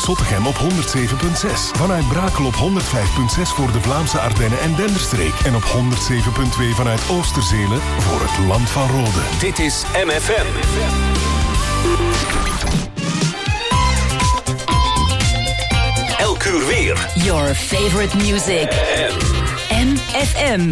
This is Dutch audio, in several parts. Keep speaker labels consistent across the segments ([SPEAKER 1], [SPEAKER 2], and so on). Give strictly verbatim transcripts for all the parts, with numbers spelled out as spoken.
[SPEAKER 1] Zottegem op honderd zeven komma zes. Vanuit Brakel op honderd vijf komma zes voor de Vlaamse Ardennen en Denderstreek. En op honderd zeven komma twee vanuit Oosterzelen voor het Land van Rode.
[SPEAKER 2] Dit is M F M. Elk uur weer.
[SPEAKER 3] Your favorite music. M F M.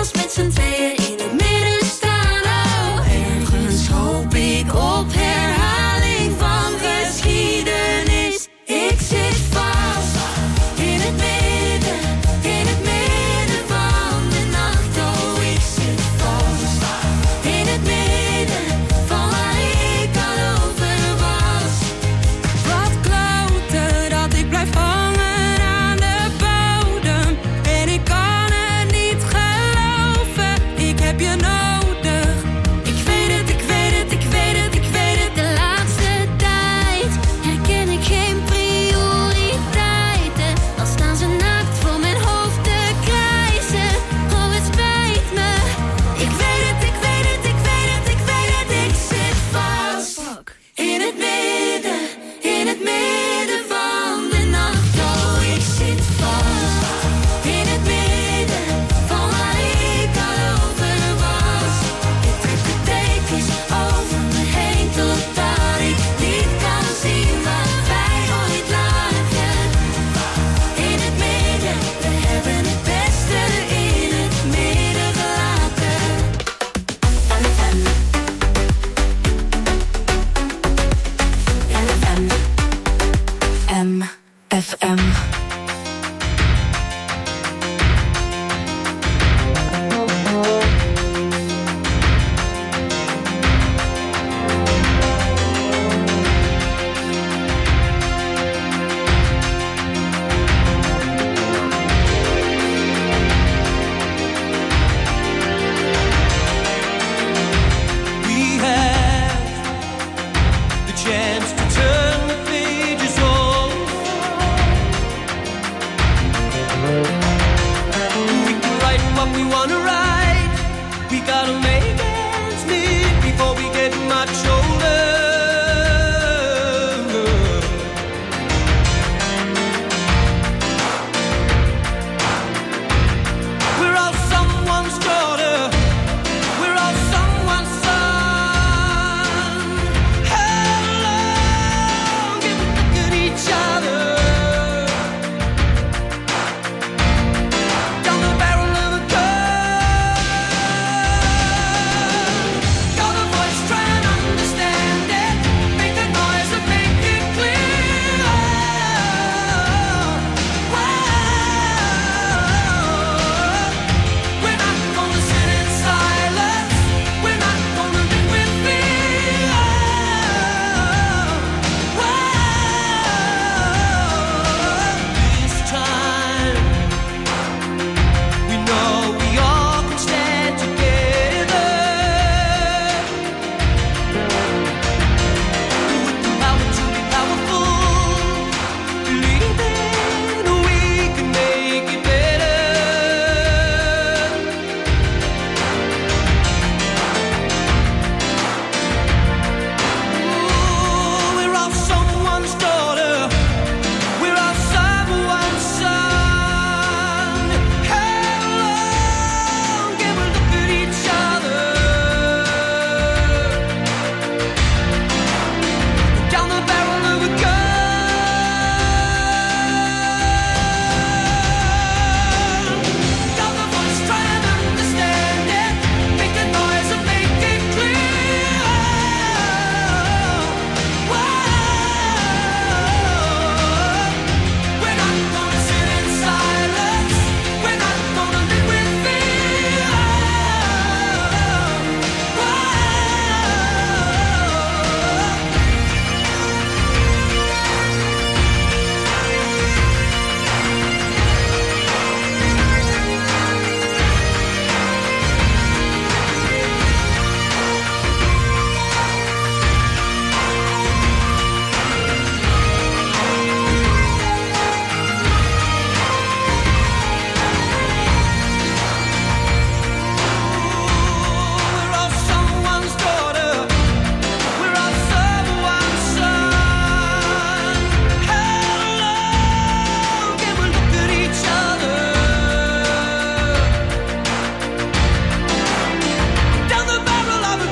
[SPEAKER 4] Op herhaling getting much older. We're all someone's daughter. We're all someone's son. How long can we look at each other? Down the barrel of a gun. Got a voice trying to understand it. Make the noise and make it clear. We're not gonna sit in silence. We're not gonna live with fear. This time we know we all can stand together. With the power to be powerful, believing we can make it better. Ooh, we're all someone's daughter. We're all someone's son. How long can we look at each other? Down the barrel of a gun. Got the voice trying to understand it. Make the noise and make it clear. We're not gonna sit in silence. We're not gonna live with fear. We're all someone's daughter. We're all someone's son. How long can we look at each other? Down the barrel of a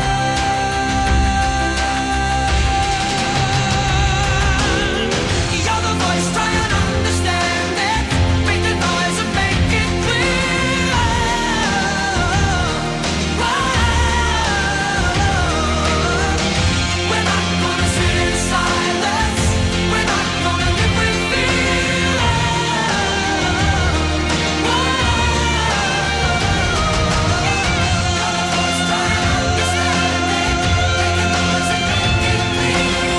[SPEAKER 4] gun. You're the voice trying to understand it. Make the noise and make it clear. We're not gonna sit in silence. We're not gonna live with fear. Voice trying to understand it. Make the noise and make it clear.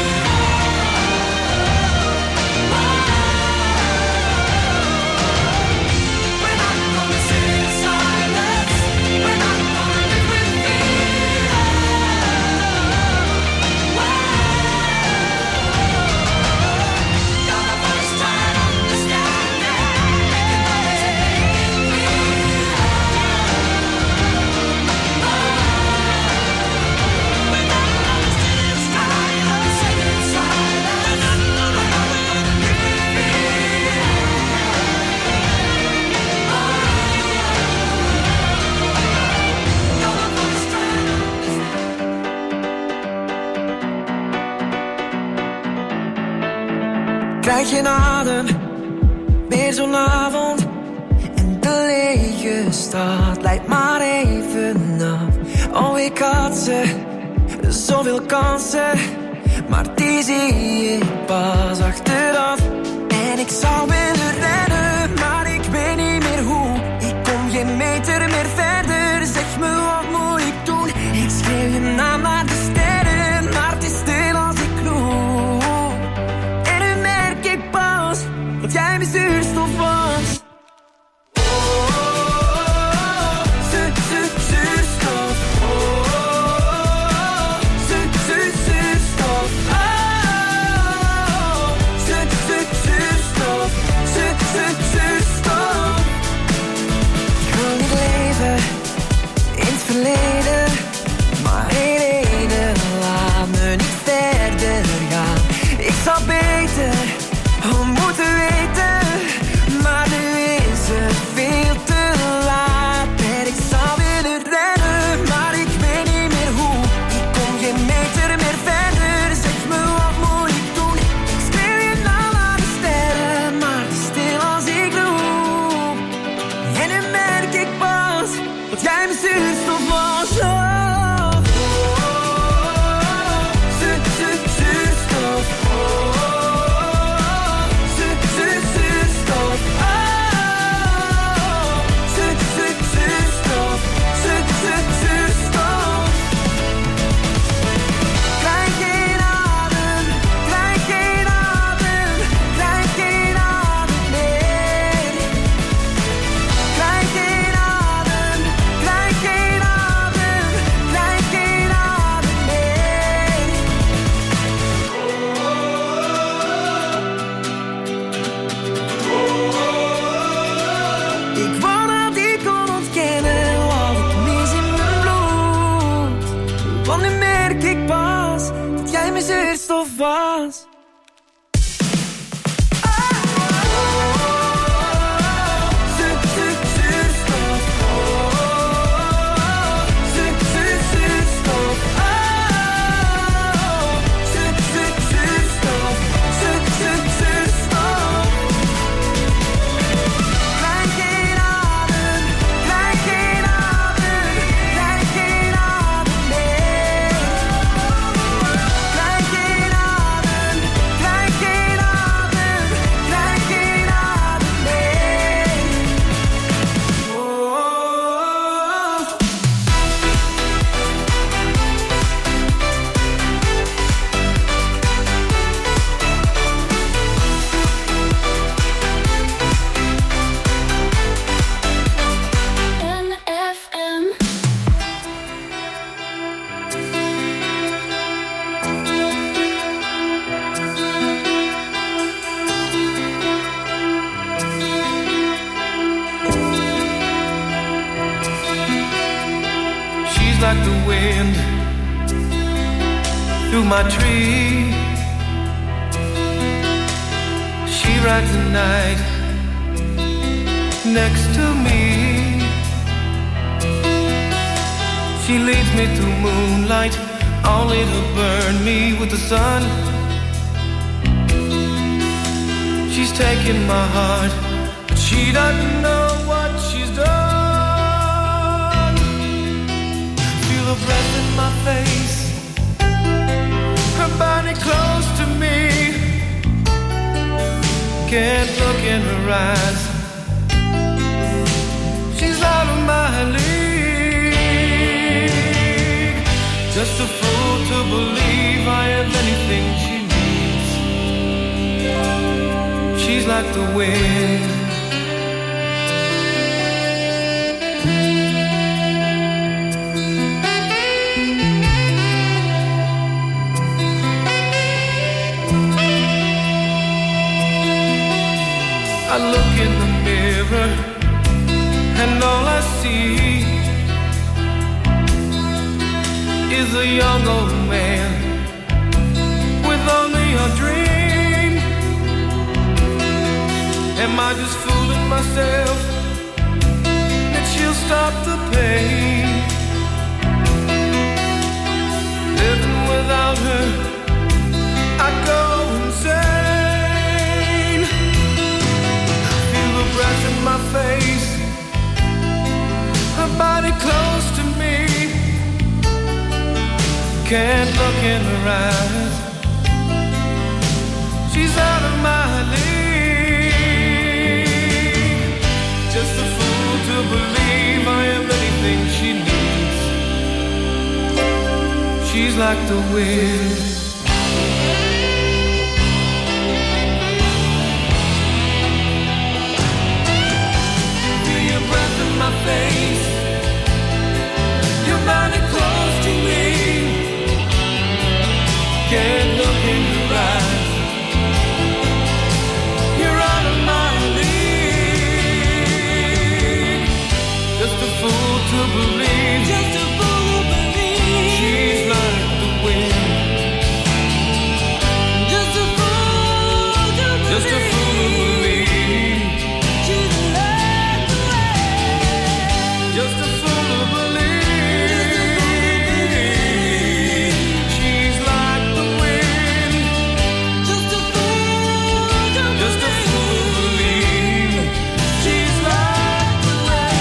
[SPEAKER 4] We're not gonna sit in silence. We're not gonna live with fear. Got a voice trying to understand it. Make the noise and make it clear. We're not gonna sit in silence. Sit in silence. We're not gonna live with fear. Got a voice trying to
[SPEAKER 5] Krijg je adem, weer zo'n avond. En de lege stad leidt maar even af. Oh, ik had ze, zoveel kansen. Maar die zie ik pas achteraf. En ik zou willen rennen, maar ik weet niet meer hoe. Ik kom geen meter meer verder, zeg me wat moet ik doen. Ik schreeuw je naam naar de sterren, maar het is stil als ik loop. En nu merk ik pas dat jij mijn zuurstof was. Oh, oh, oh, zu, zu, zuurstof. Oh, oh, oh, zu, zu, zuurstof. Oh, zu, zu, zuurstof. Zu, zu, mijn zuurstof was.
[SPEAKER 6] Like the wind through my tree, she rides the night next to me. She leads me through moonlight, only to burn me with the sun. She's taking my heart, but she doesn't know what she's done. Her breath in my face, her body close to me. Can't look in her eyes, she's out of my league. Just a fool to believe I have anything she needs. She's like the wind. I look in the mirror and all I see is a young old man with only a dream. Am I just fooling myself that she'll stop the pain? Living without her, I go insane. Breath in my face, her body close to me. Can't look in her eyes, she's out of my league. Just a fool to believe I am anything she needs. She's like the wind. My face, your body close to me. Can't look in your eyes, you're out of my league. Just a fool to believe, just a fool to believe. She's like the wind. Just a fool to believe. Just a fool to believe. Just a fool to believe. She's like the wind. Just a fool to believe. Just a fool to believe. She's like the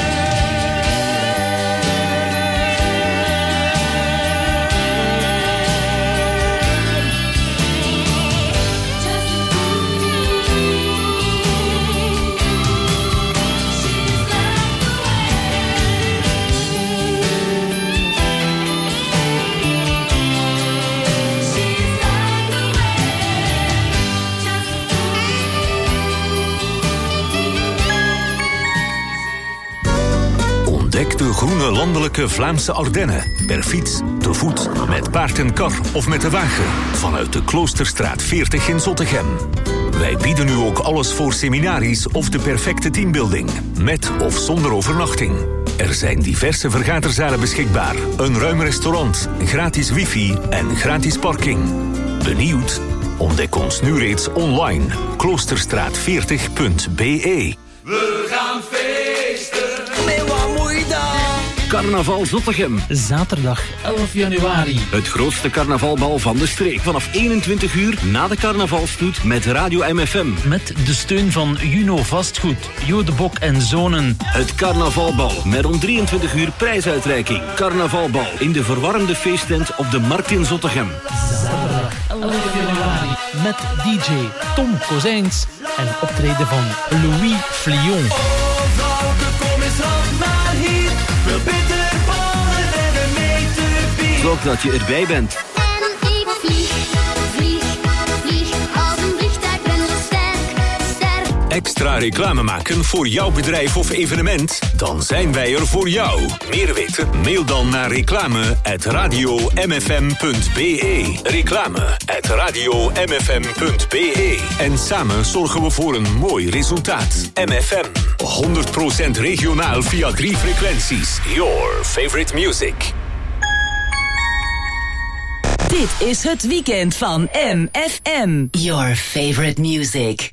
[SPEAKER 2] Ontdek de groene landelijke Vlaamse Ardennen. Per fiets, te voet, met paard en kar of met de wagen. Vanuit de Kloosterstraat veertig in Zottegem. Wij bieden u ook alles voor seminaries of de perfecte teambuilding. Met of zonder overnachting. Er zijn diverse vergaderzalen beschikbaar, een ruim restaurant, gratis wifi en gratis parking. Benieuwd? Ontdek ons nu reeds online. kloosterstraat veertig punt b e.
[SPEAKER 6] We gaan feesten.
[SPEAKER 5] Nee, wat moet je dan?
[SPEAKER 7] Carnaval Zottegem.
[SPEAKER 8] Zaterdag elf januari.
[SPEAKER 7] Het grootste carnavalbal van de streek. Vanaf eenentwintig uur na de carnavalstoet met Radio M F M.
[SPEAKER 8] Met de steun van Juno Vastgoed, Jodebok en Zonen.
[SPEAKER 7] Het carnavalbal met om drieëntwintig uur prijsuitreiking. Carnavalbal in de verwarmde feesttent op de Markt in Zottegem.
[SPEAKER 8] Zaterdag elf januari. Met D J Tom Kozijns en optreden van Louis Flion.
[SPEAKER 6] Oh, vrouwke, kom eens af naar hier. Veel bitterballen en een meter bier.
[SPEAKER 7] Zorg dat je erbij bent.
[SPEAKER 9] En ik vlieg, vlieg, vlieg als een vliegtuig, ben zo sterk, sterk.
[SPEAKER 2] Extra reclame maken voor jouw bedrijf of evenement? Dan zijn wij er voor jou. Meer weten? Mail dan naar reclame at radio m f m punt b e. Reclame at radio m f m punt b e. En samen zorgen we voor een mooi resultaat. M F M. honderd procent regionaal via drie frequenties. Your favorite music.
[SPEAKER 3] Dit is het weekend van M F M. Your favorite music.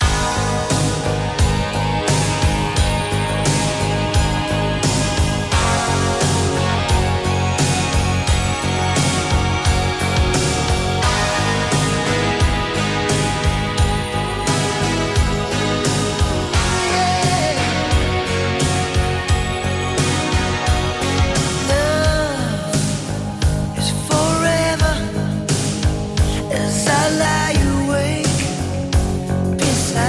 [SPEAKER 5] As I lie awake beside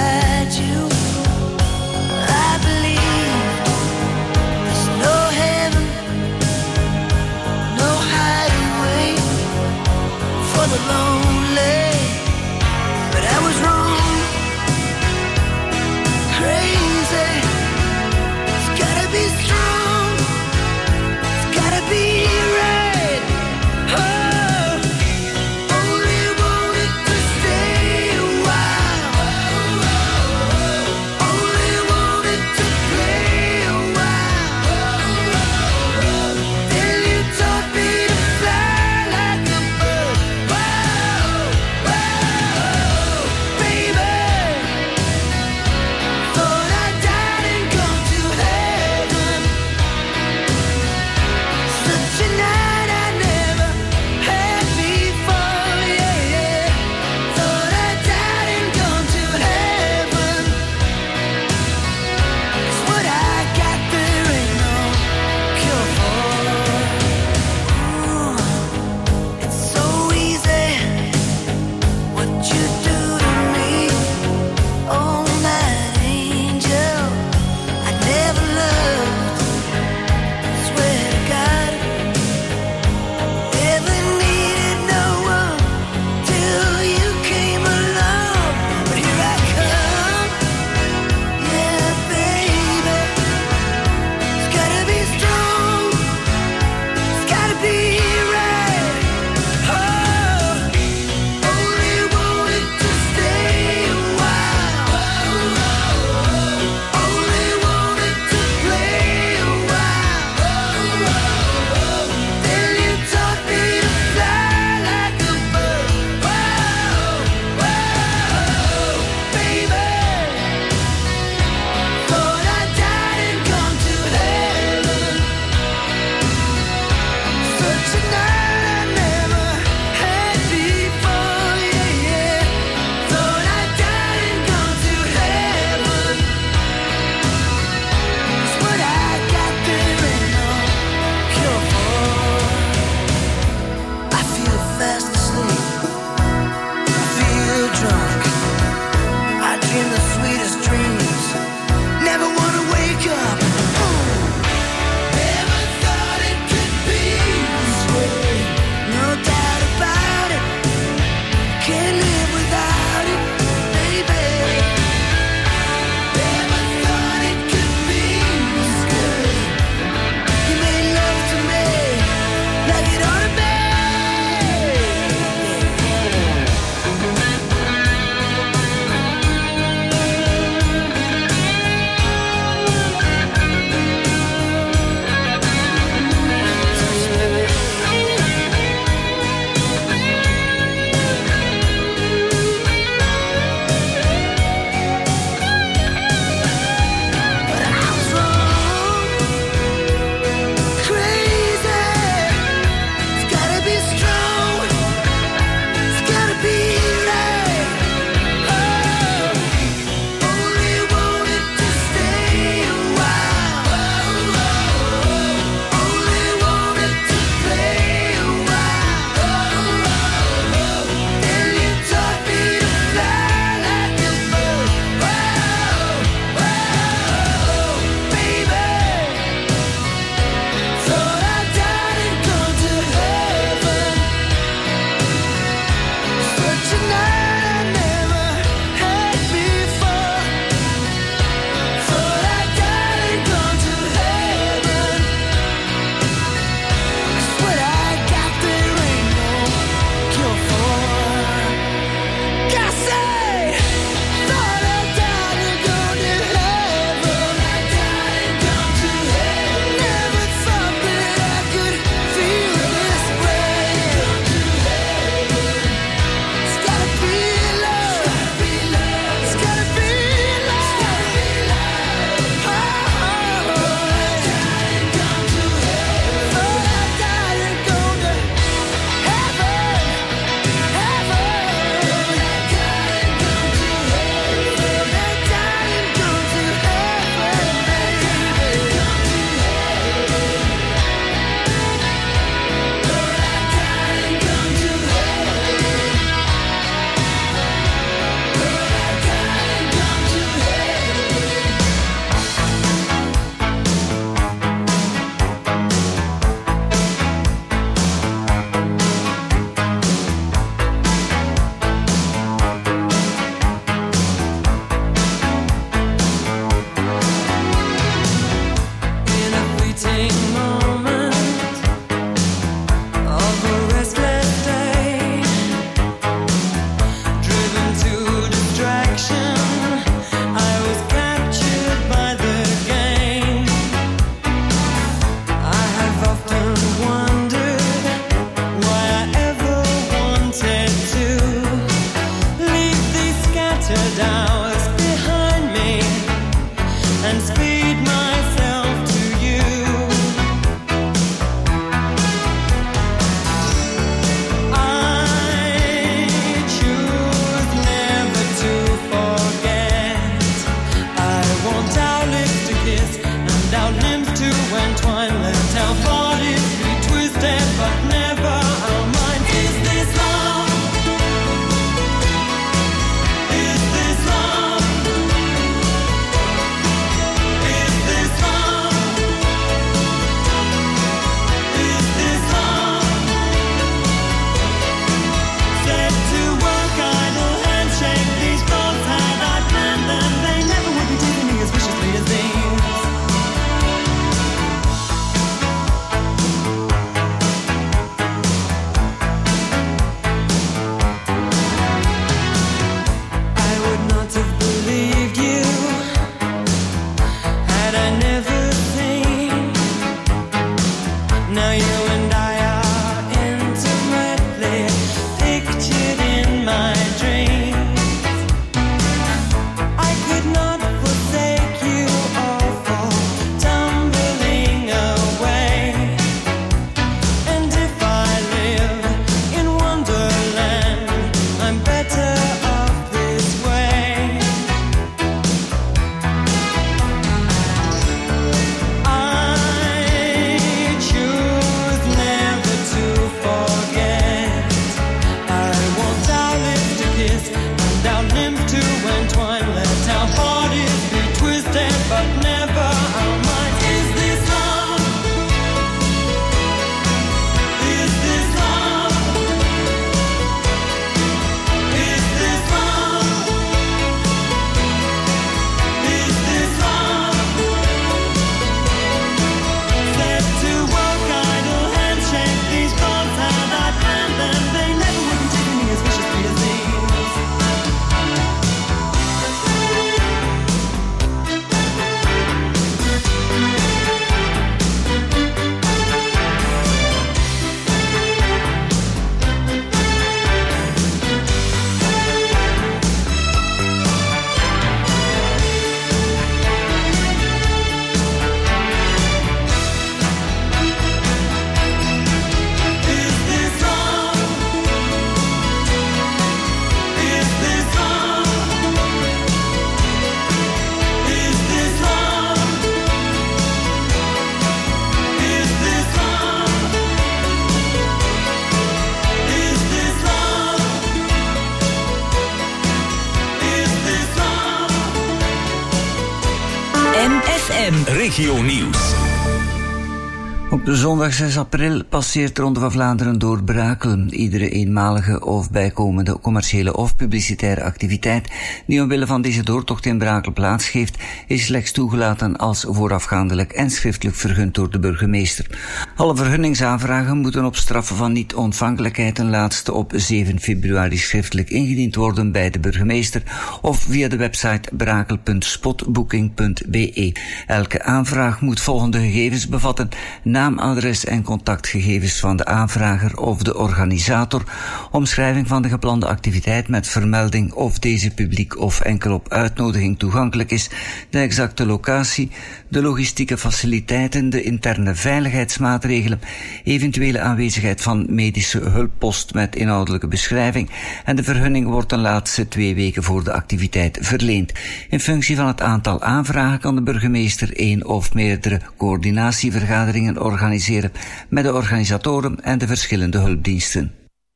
[SPEAKER 2] Regionieuws.
[SPEAKER 10] Op zondag zes april passeert de Ronde van Vlaanderen door Brakel. Iedere eenmalige of bijkomende commerciële of publicitaire activiteit die omwille van deze doortocht in Brakel plaatsgeeft, is slechts toegelaten als voorafgaandelijk en schriftelijk vergund door de burgemeester. Alle vergunningsaanvragen moeten op straf van niet-ontvankelijkheid ten laatste op zeven februari schriftelijk ingediend worden bij de burgemeester of via de website brakel punt spotbooking punt b e. Elke aanvraag moet volgende gegevens bevatten: naam, adres en contactgegevens van de aanvrager of de organisator, omschrijving van de geplande activiteit met vermelding of deze publiek of enkel op uitnodiging toegankelijk is, de exacte locatie, de logistieke faciliteiten, de interne veiligheidsmaatregelen, eventuele aanwezigheid van medische hulppost met inhoudelijke beschrijving en de vergunning wordt de laatste twee weken voor de activiteit verleend. In functie van het aantal aanvragen kan de burgemeester één of meerdere coördinatievergaderingen organiseren met de organisatoren en de verschillende hulpdiensten.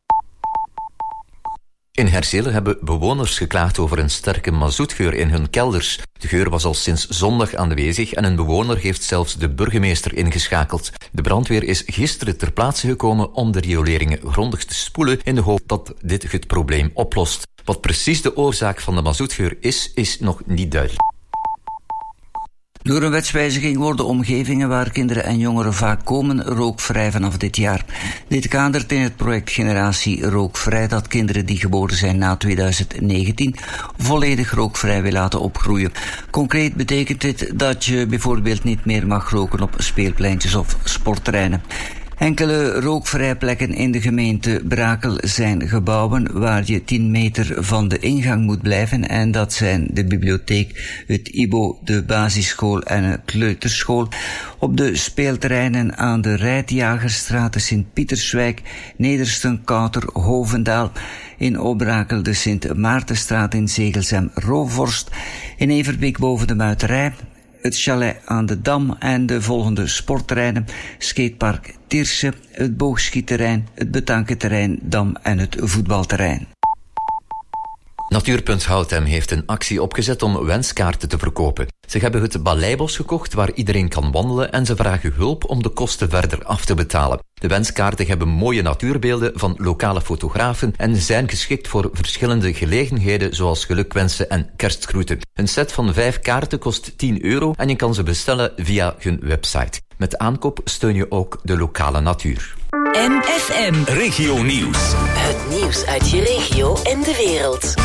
[SPEAKER 11] In Herzelen hebben bewoners geklaagd over een sterke mazoetgeur in hun kelders. De geur was al sinds zondag aanwezig en een bewoner heeft zelfs de burgemeester ingeschakeld. De brandweer is gisteren ter plaatse gekomen om de rioleringen grondig te spoelen in de hoop dat dit het probleem oplost. Wat precies de oorzaak van de mazoetgeur is, is nog niet duidelijk.
[SPEAKER 10] Door een wetswijziging worden omgevingen waar kinderen en jongeren vaak komen rookvrij vanaf dit jaar. Dit kadert in het project Generatie Rookvrij dat kinderen die geboren zijn na tweeduizend negentien volledig rookvrij wil laten opgroeien. Concreet betekent dit dat je bijvoorbeeld niet meer mag roken op speelpleintjes of sportterreinen. Enkele rookvrije plekken in de gemeente Brakel zijn gebouwen waar je tien meter van de ingang moet blijven en dat zijn de bibliotheek, het I B O, de basisschool en een kleuterschool. Op de speelterreinen aan de Rijtjagerstraat, de Sint-Pieterswijk, Nedersten, Kouter, Hovendaal, in Obrakel de Sint-Maartenstraat, in Zegelsem, Roovorst, in Everbeek boven de Muiterij, het chalet aan de Dam en de volgende sportterreinen: skatepark Tierse, het boogschietterrein, het betankenterrein Dam en het voetbalterrein.
[SPEAKER 11] Natuurpunt Houten heeft een actie opgezet om wenskaarten te verkopen. Ze hebben het Baleibos gekocht waar iedereen kan wandelen en ze vragen hulp om de kosten verder af te betalen. De wenskaarten hebben mooie natuurbeelden van lokale fotografen en zijn geschikt voor verschillende gelegenheden zoals gelukwensen en kerstgroeten. Een set van vijf kaarten kost tien euro en je kan ze bestellen via hun website. Met aankoop steun je ook de lokale natuur.
[SPEAKER 3] M F M
[SPEAKER 2] Regionieuws.
[SPEAKER 3] Het nieuws uit je regio en de wereld.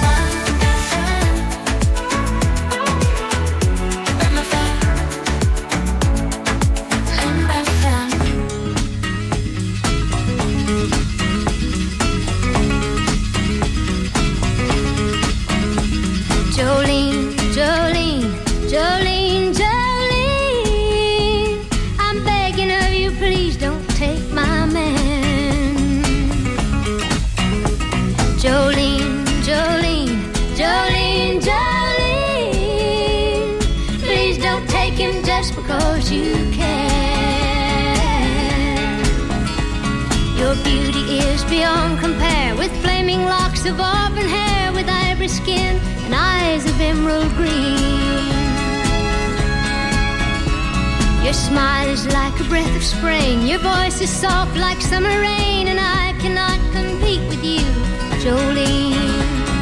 [SPEAKER 9] Jolene, Jolene, Jolene, Jolene, I'm begging of you, please don't take my man. Jolene, Jolene, Jolene, Jolene, please don't take him just because you can. Your beauty is beyond compare, with flaming locks of auburn hair, with ivory skin and eyes of emerald green. Your smile is like a breath of spring, your voice is soft like summer rain, and I cannot compete with you, Jolene.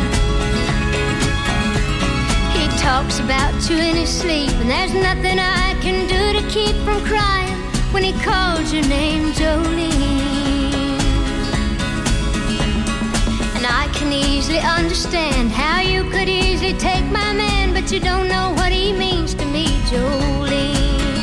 [SPEAKER 9] He talks about you in his sleep, and there's nothing I can do to keep from crying when he calls your name, Jolene. And I can easily understand how you could easily take my man, but you don't know what he means to me, Jolene.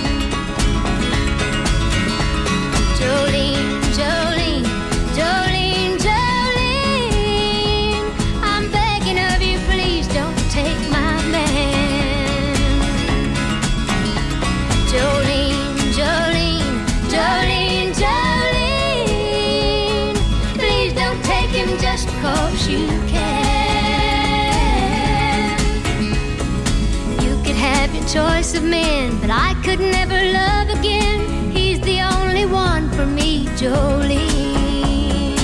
[SPEAKER 9] Jolene, Jolene, Jolene, Jolene, I'm begging of you, please don't take my man. Jolene, Jolene, Jolene, Jolene, please don't take him just because you can. You could have your choice of men, but I could never love again. He's the only one for me, Jolene.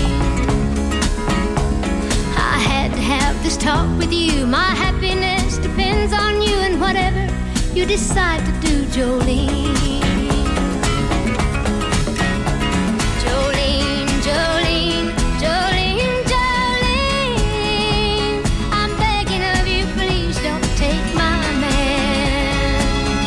[SPEAKER 9] I had to have this talk with you. My happiness depends on you, and whatever you decide to do, Jolene. Jolene, Jolene, Jolene, Jolene, I'm begging of you, please don't take my man.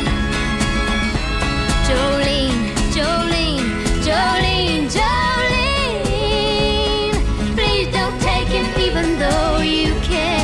[SPEAKER 9] Jolene, Jolene, Jolene, Jolene, please don't take him even though you can.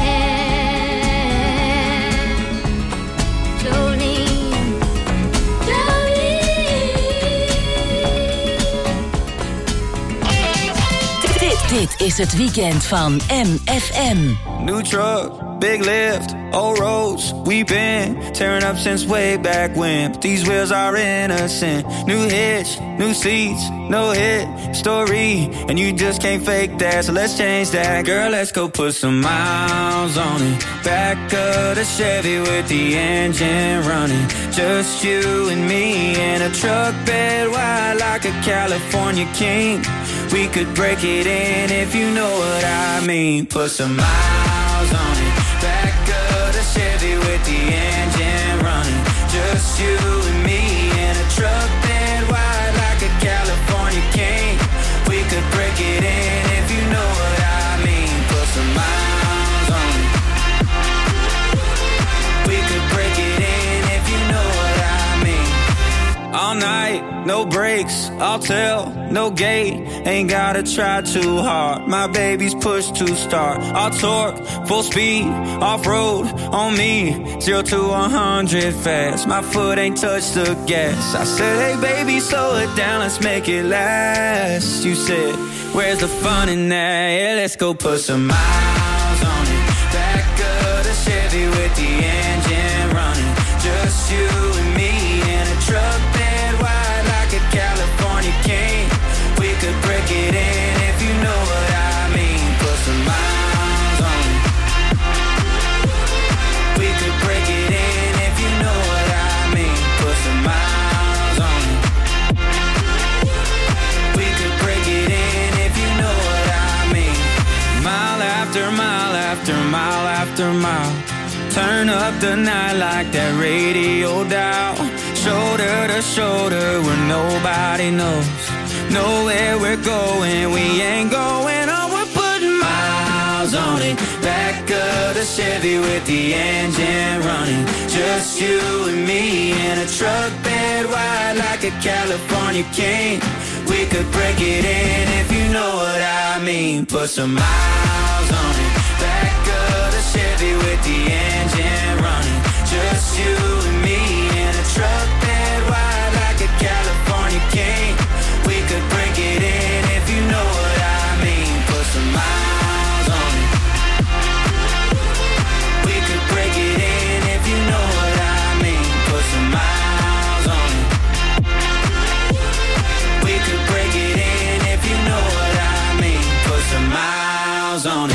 [SPEAKER 3] Dit is het weekend van M F M.
[SPEAKER 6] New truck, big lift, old roads. We've been tearing up since way back when. But these wheels are innocent. New hitch, new seats, no hit story. And you just can't fake that, so let's change that. Girl, let's go put some miles on it. Back of the Chevy with the engine running. Just you and me in a truck bed wide like a California king. We could break it in if you know what I mean. Put some miles on it. Back of the Chevy with the engine running. Just you and me in a truck bed wide like a California king. We could break it in if you know what I mean. Put some miles on it. We could break it in if you know what I mean. All night, no breaks, I'll tell, no gate. Ain't gotta try too hard, my baby's push to start. I'll torque, full speed, off-road, on me. Zero to a hundred fast, my foot ain't touched the gas. I said, hey baby, slow it down, let's make it last. You said, where's the fun in that? Yeah, let's go put some miles on it. Back of the Chevy with the engine running. Just you and me in a truck bed wide like a California king. We could break it in if you know what I mean. Put some miles on it. We could break it in if you know what I mean. Put some miles on it. We could break it in if you know what I mean. Mile after mile after mile after mile. Turn up the night like that radio dial. Shoulder to shoulder where nobody knows. Know where we're going, we ain't going on. We're putting miles on it. Back of the Chevy with the engine running. Just you and me in a truck bed wide like a California king. We could break it in if you know what I mean. Put some miles on it. Back of the Chevy with the engine running. Just you and me in a truck bed wide like a California king. We could break it in if you know what I mean. Put some miles on it. We could break it in if you know what I mean. Put some miles on it. We could break it in if you know what I mean. Put some miles on it.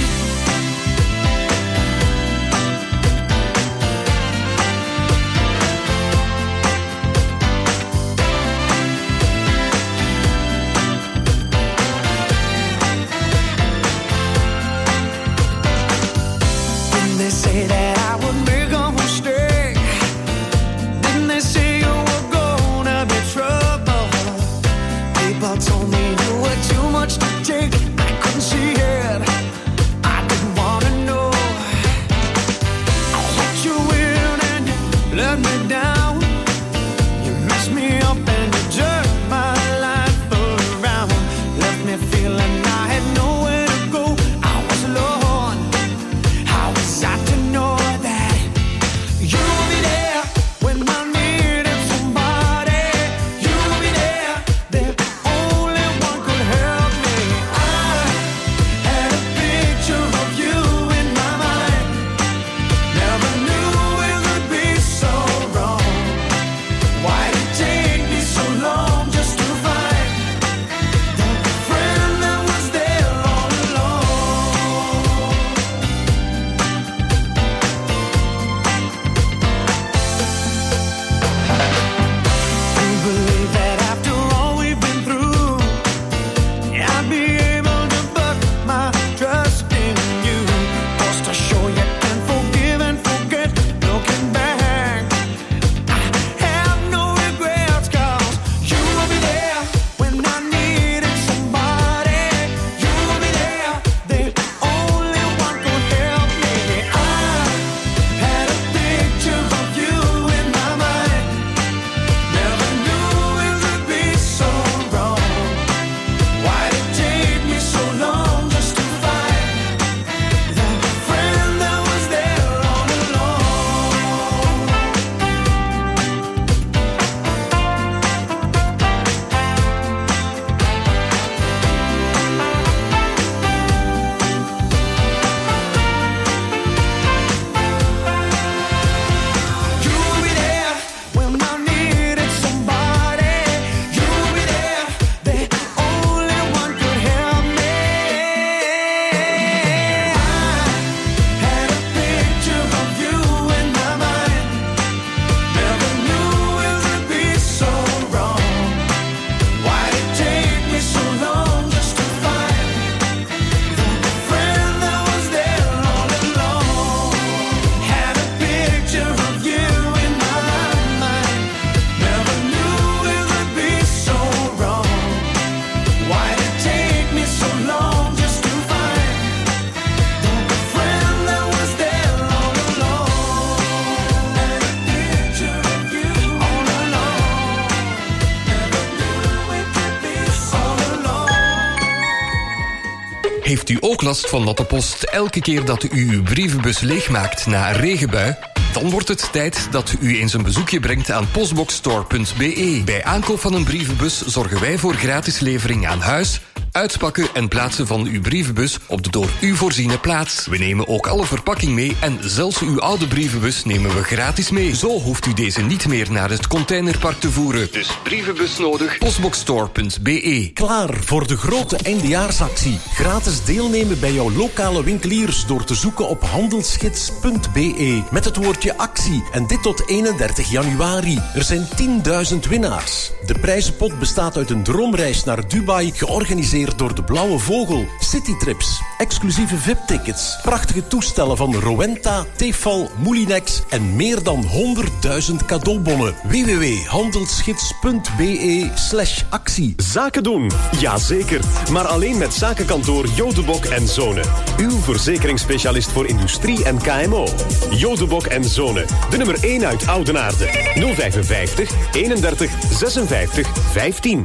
[SPEAKER 12] Heeft u ook last van natte post elke keer dat u uw brievenbus leegmaakt na een regenbui? Dan wordt het tijd dat u eens een bezoekje brengt aan postboxstore punt b e. Bij aankoop van een brievenbus zorgen wij voor gratis levering aan huis, uitpakken en plaatsen van uw brievenbus op de door u voorziene plaats. We nemen ook alle verpakking mee en zelfs uw oude brievenbus nemen we gratis mee. Zo hoeft u deze niet meer naar het containerpark te voeren. Dus brievenbus nodig, postboxstore punt b e.
[SPEAKER 13] Klaar voor de grote eindejaarsactie. Gratis deelnemen bij jouw lokale winkeliers door te zoeken op handelsgids punt b e met het woordje actie. En dit tot eenendertig januari. Er zijn tienduizend winnaars. De prijzenpot bestaat uit een droomreis naar Dubai, georganiseerd door de Blauwe Vogel, citytrips, exclusieve V I P-tickets, prachtige toestellen van Rowenta, Tefal, Moulinex en meer dan honderdduizend cadeaubonnen. w w w punt handelsgids punt b e slash actie.
[SPEAKER 14] Zaken doen, jazeker. Maar alleen met zakenkantoor Jodebok en Zonen. Uw verzekeringsspecialist voor industrie en K M O. Jodebok en Zonen, de nummer één uit Oudenaarde. nul vijfenvijftig, eenendertig, zesenvijftig, vijftien.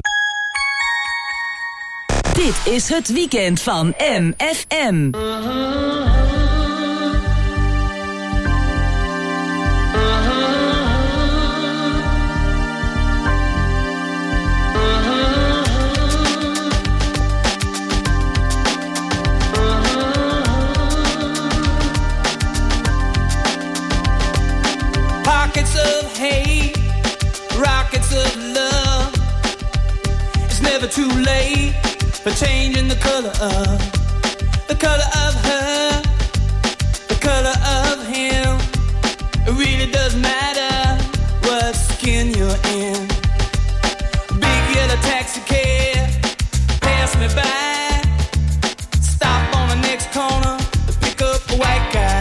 [SPEAKER 3] Dit is het weekend van M F M.
[SPEAKER 4] Pockets of hate, rockets of love. It's never too late for changing the color of, the color of her, the color of him. It really doesn't matter what skin you're in. Big yellow taxi cab, pass me by. Stop on the next corner to pick up a white guy.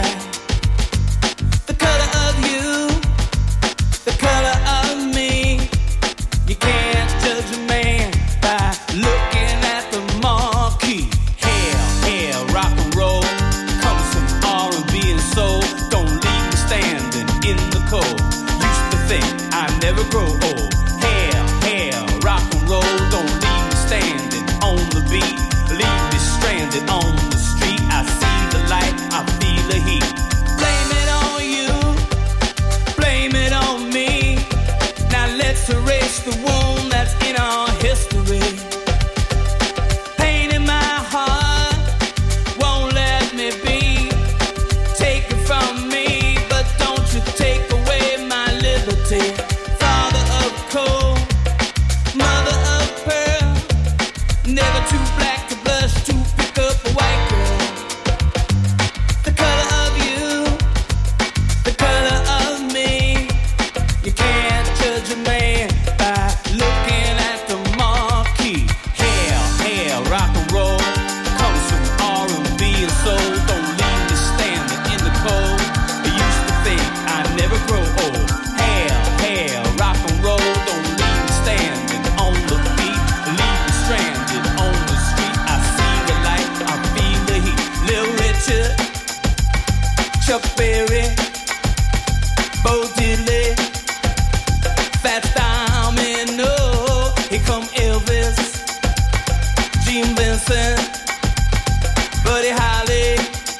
[SPEAKER 4] The color of you, the color of me. You can't judge a man by looking at the marquee. Hell, hell, rock and roll. Come some R and B and soul. Don't leave me standing in the cold. Used to think I'd never grow old. Hell, hell, rock and roll. Don't leave me standing on the beat. Leave me stranded on the street. I see the light, I feel the heat. Blame it on you, blame it on me. Now let's erase the wound that's in our history. Pain in my heart won't let me be. Take it from me, but don't you take away my liberty. Father of coal, mother of pearl. Never too black to blush to pick up a white girl. The color of you, the color of me. You can't judge a man by looking at the marquee. Hell, hell, rock and roll. Come some R and B and soul. Don't leave me standing in the cold. I used to think I'd never grow old. Hell, hell, rock and roll. Don't leave me standing on the beat. Leave me stranded on the street. I see the light, I feel the heat. Little Richard, Chuck Berry, Bo Diddley, Fat Domino. Here come Elvis, Gene Vincent, Buddy Holly,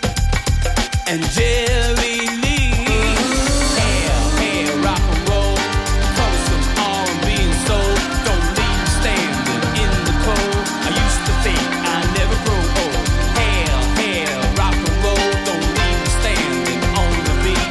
[SPEAKER 4] and Jerry Lee. Hell, hell, rock and roll. Come some R and B and soul. Don't leave me standing in the cold. I used to think I'd never grow old. Hell, hell, rock and roll. Don't leave me standing on the beat.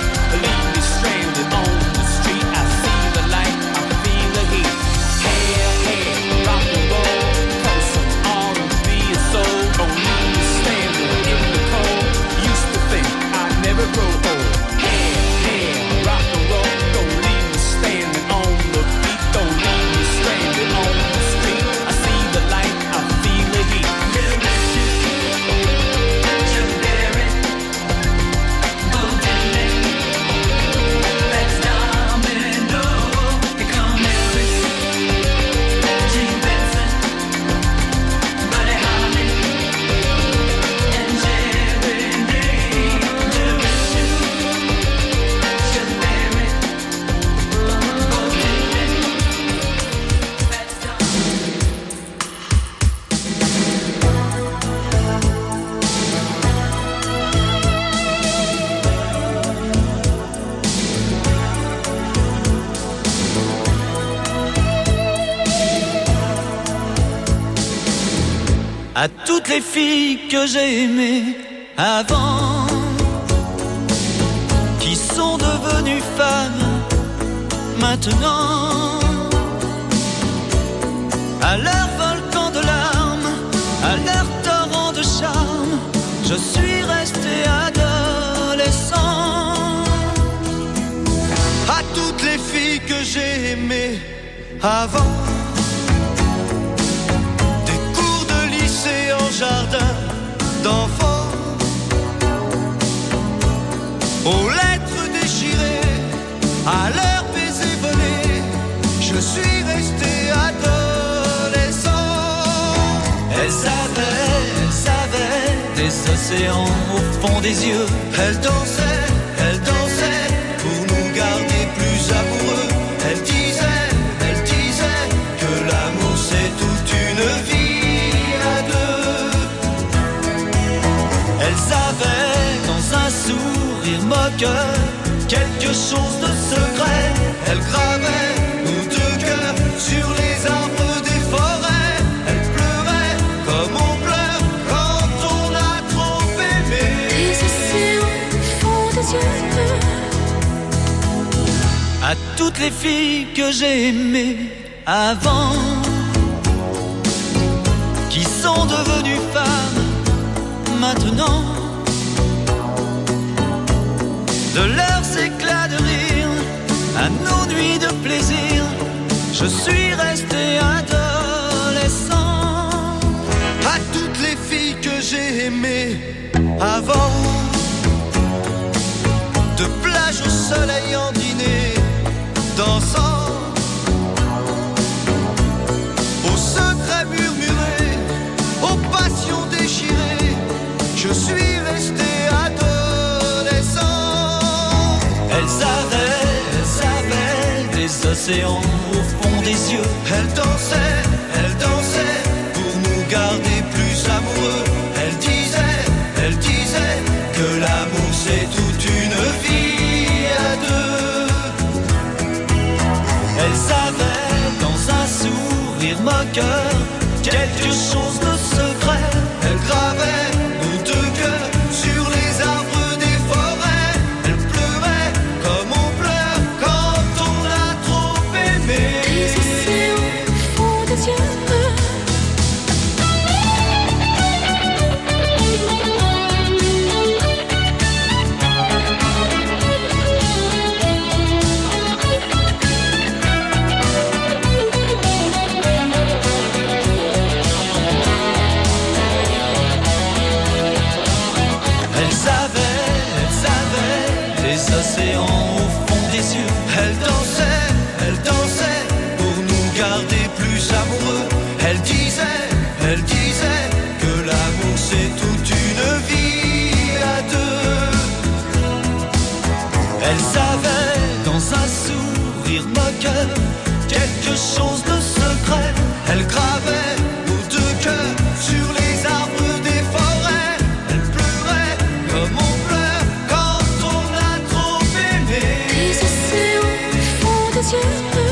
[SPEAKER 4] À toutes les filles que j'ai aimées avant, qui sont devenues femmes maintenant, à leur volcan de larmes, à leur torrent de charme, je suis resté adolescent. À toutes les filles que j'ai aimées avant, des cours de lycée en jardin d'enfants, aux lettres déchirées, à leurs baisers volés, je suis resté adolescent. Elles avaient, elles avaient des océans au fond des yeux. Elles dansaient, elles dansaient pour nous garder plus amoureux. Elles disaient, elles disaient que l'amour c'est toute une vie à deux. Elles avaient dans un sourire moqueur quelque chose de secret. Elles gravaient nos deux cœurs sur les arbres des forêts. Elles pleuraient comme on pleure quand on a trop aimé.
[SPEAKER 9] Des océans au fond des yeux.
[SPEAKER 4] À toutes les filles que j'ai aimées avant, qui sont devenues femmes maintenant, de leurs éclats de rire à nos nuits de plaisir, je suis resté adolescent. À toutes les filles que j'ai aimées avant, de plage au soleil en dîner, dansant, aux secrets murmurés, aux passions déchirées, je suis resté adolescent. Elles avaient, elles avaient des océans au fond des yeux. Elles dansaient, elles dansaient pour nous garder plus amoureux. Elles disaient, elles disaient que l'amour c'est toute une vie à deux. Elles avaient dans un sourire moqueur quelque chose de secret. Elles gravaient nos deux cœurs sur les arbres des forêts. Elles pleuraient comme on pleure quand on a trop aimé.
[SPEAKER 9] Des océans au fond des yeux.
[SPEAKER 4] Océans au fond des yeux. Elles dansaient, elles dansaient pour nous garder plus amoureux. Elles disaient, elles disaient que l'amour c'est toute une vie à deux. Elles avaient dans un sourire moqueur quelque chose de secret. Elles gravaient nos deux cœurs sur les arbres des forêts. Elles pleuraient comme on pleure quand on a trop aimé.
[SPEAKER 9] Des océans au fond des yeux.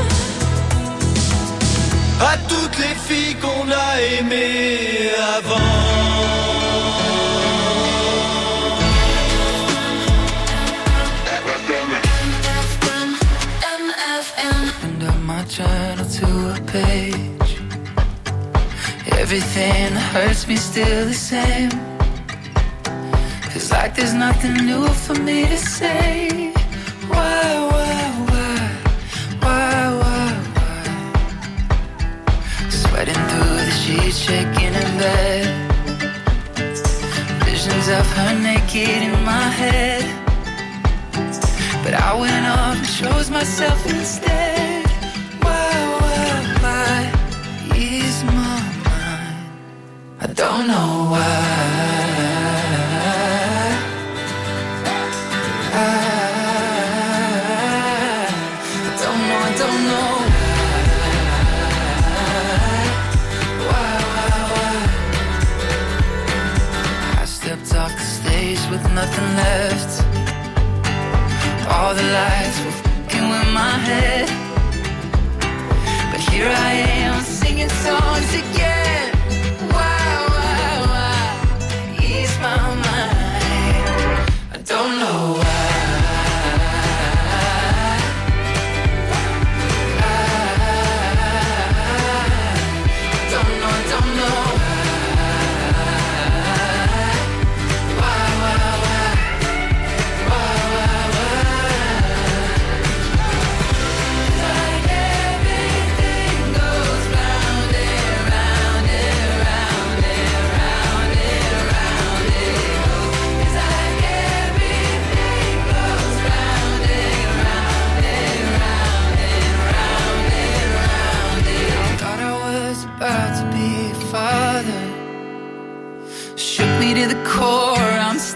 [SPEAKER 4] À toutes les filles qu'on a aimées avant.
[SPEAKER 5] Opened up my journal to a page. Everything that hurts me still the same. It's like there's nothing new for me to say. Why, why, why, why, why, why? Sweating through the sheets, shaking in bed. Visions of her naked in my head. But I went off and chose myself instead. Why, why, why is my mind? I don't know why. I, I don't know, I don't know why. Why, why, why? I stepped off the stage with nothing left. All the lights were f***ing with my head. But here I am singing songs again. Why, why,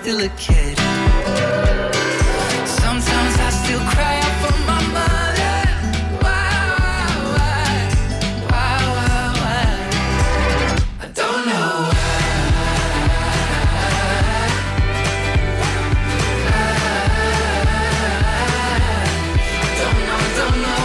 [SPEAKER 5] still a kid. Sometimes I still cry out for my mother. Why, why, why, why, why? I don't know why. I don't know, don't know.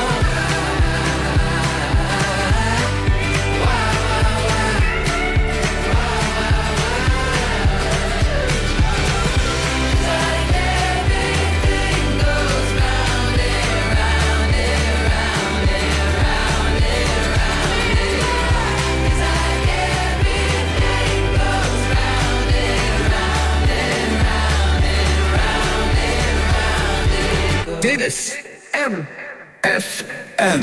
[SPEAKER 15] Dit is M F M.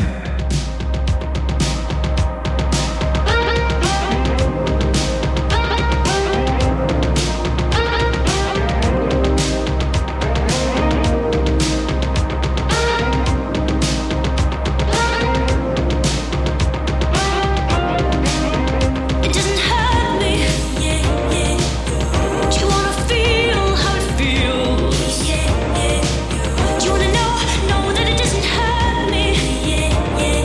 [SPEAKER 9] Yeah.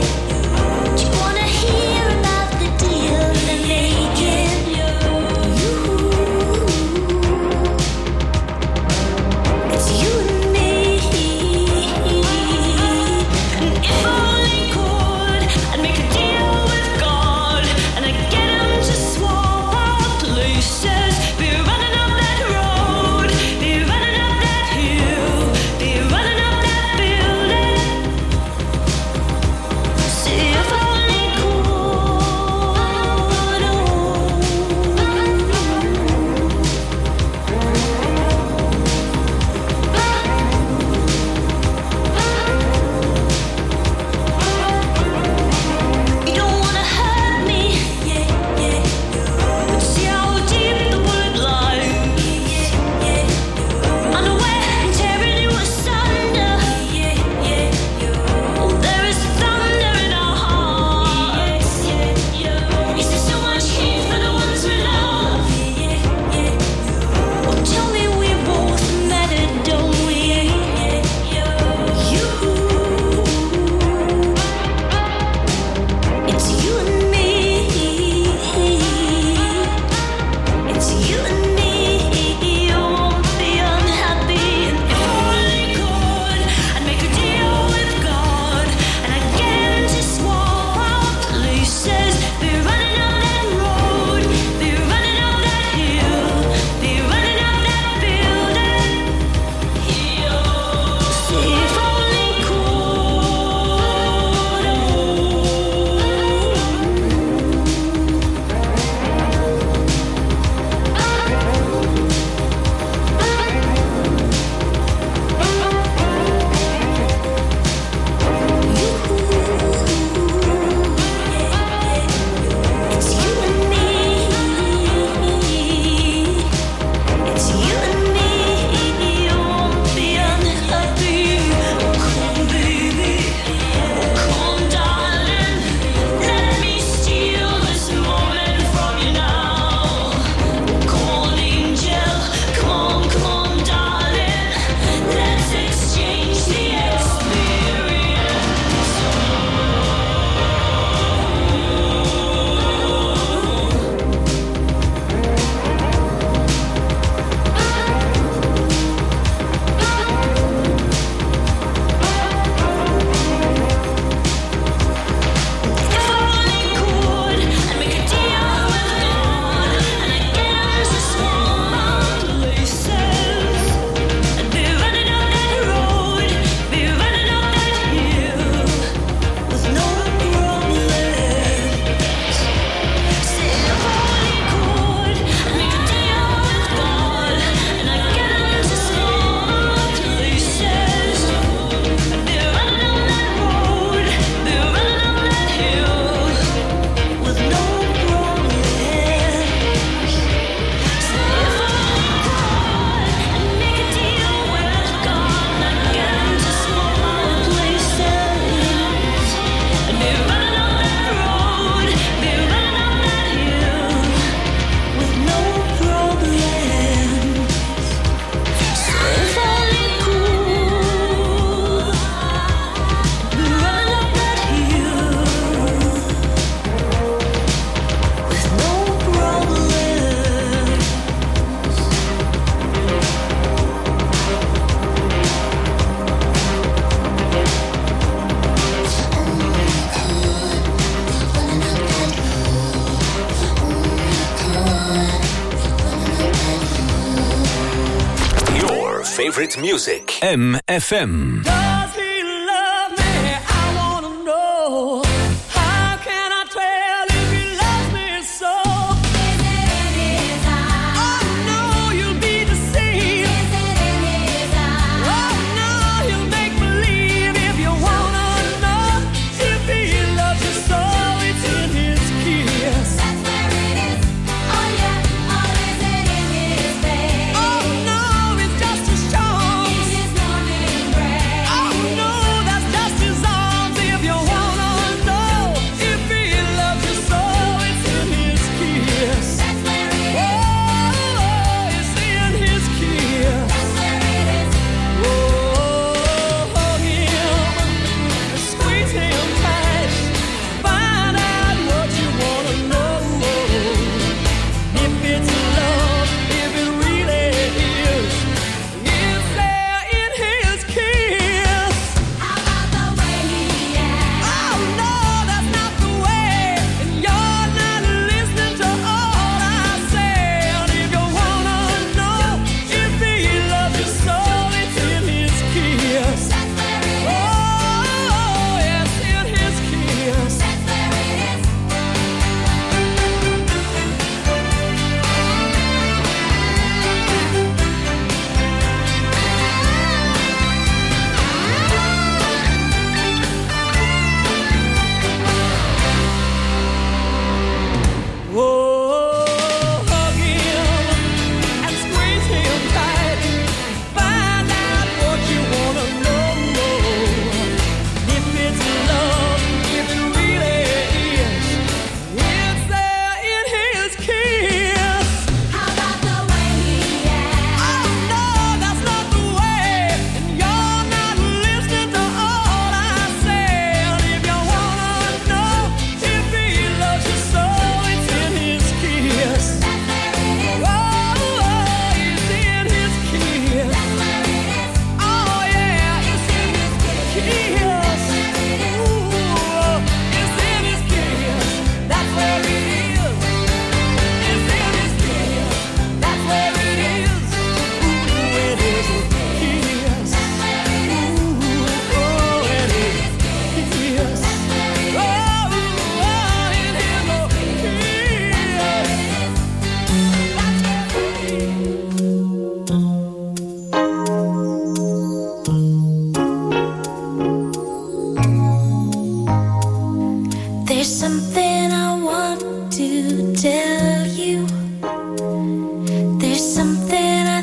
[SPEAKER 2] favorite music. M F M.